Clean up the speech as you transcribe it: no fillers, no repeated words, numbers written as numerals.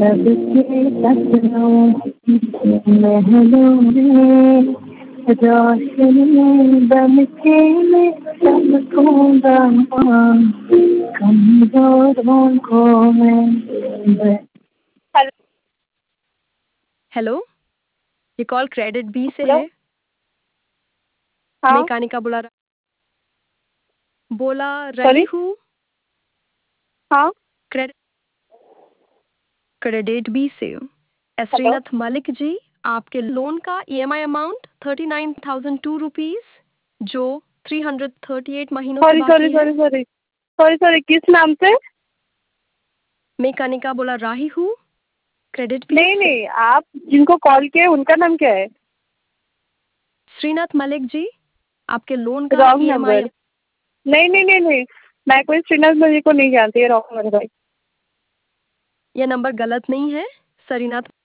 सबके सपनों महलों में रोशनी बनके मैं चमकूंगा वहाँ कमजोरों को मैं। हेलो, ये कॉल क्रेडिट बी से हेलो। है। हाँ। मैं कानिका बोला रही सॉरी। हूँ। हाँ। क्रेडिट बी से। हेलो। श्रीनाथ मलिक जी, आपके लोन का ईएमआई अमाउंट 39,002 रुपीज, जो 338 महीनों से सॉरी सॉरी बाकी है। सॉरी सॉरी सॉरी सॉरी किस नाम से? मैं कानिका बोला रही हूँ क्रेडिट बी नहीं से। नहीं, आप जिनको कॉल किए उनका नाम क्या है? श्रीनाथ मलिक जी, आपके लोन का रॉन्ग ईएमआई। नंबर। नहीं नहीं नहीं नहीं, मैं कोई श्रीनाथ मजी को नहीं जानती है। रॉन्ग नंबर भाई। यह नंबर गलत नहीं है। सरीनाथ